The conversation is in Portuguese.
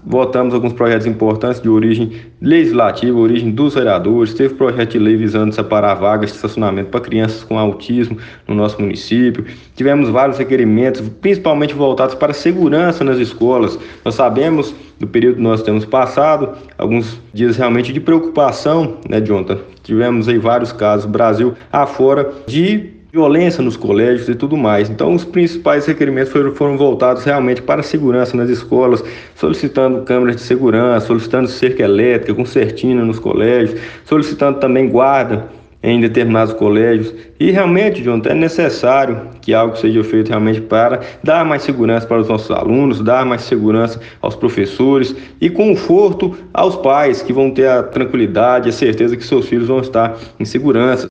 votamos alguns projetos importantes de origem legislativa, origem dos vereadores. Teve projeto de lei visando separar vagas de estacionamento para crianças com autismo no nosso município. Tivemos vários requerimentos, principalmente voltados para a segurança nas escolas. Nós sabemos do período que nós temos passado, alguns dias realmente de preocupação, né, Jonathan? Tivemos aí vários casos, Brasil afora, de violência nos colégios e tudo mais. Então, os principais requerimentos foram voltados realmente para a segurança nas escolas, solicitando câmeras de segurança, solicitando cerca elétrica, concertina nos colégios, solicitando também guarda em determinados colégios. E realmente, Jonathan, é necessário que algo seja feito realmente para dar mais segurança para os nossos alunos, dar mais segurança aos professores e conforto aos pais, que vão ter a tranquilidade, a certeza que seus filhos vão estar em segurança.